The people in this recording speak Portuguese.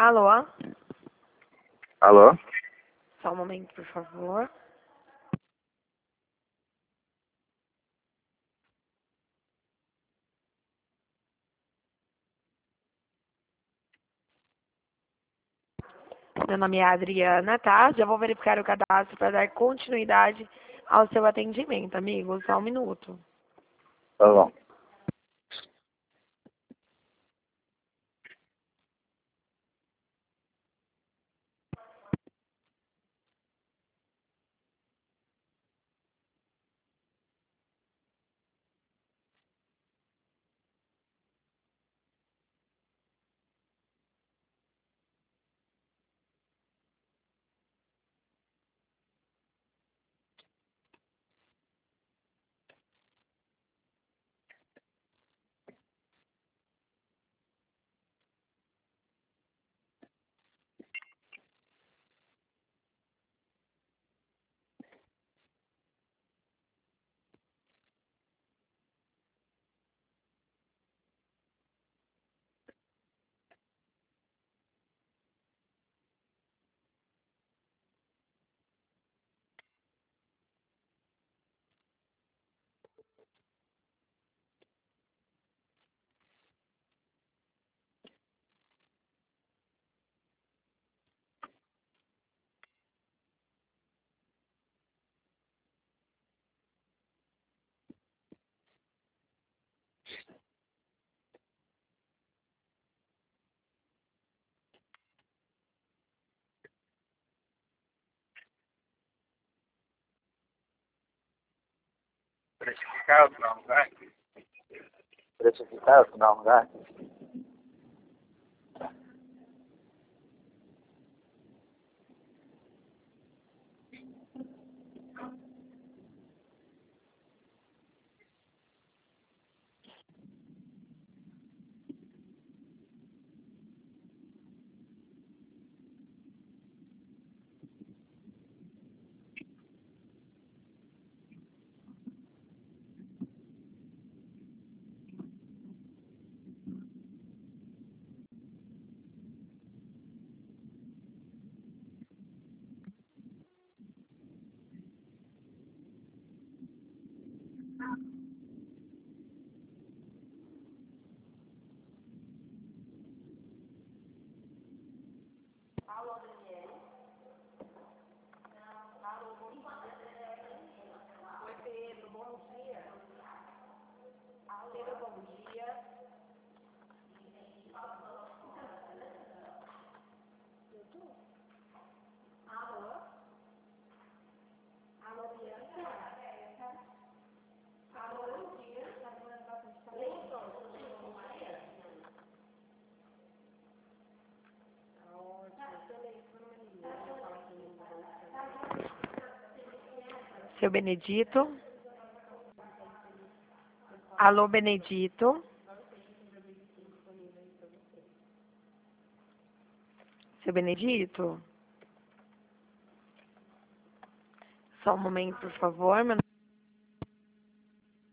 Alô? Alô? Só um momento, por favor. Meu nome é Adriana, tá? Já vou verificar o cadastro para dar continuidade ao seu atendimento, amigo. Só um minuto. Tá bom. Precificado não, né? Precificado não, né? Seu Benedito? Alô, Benedito? Seu Benedito? Só um momento, por favor.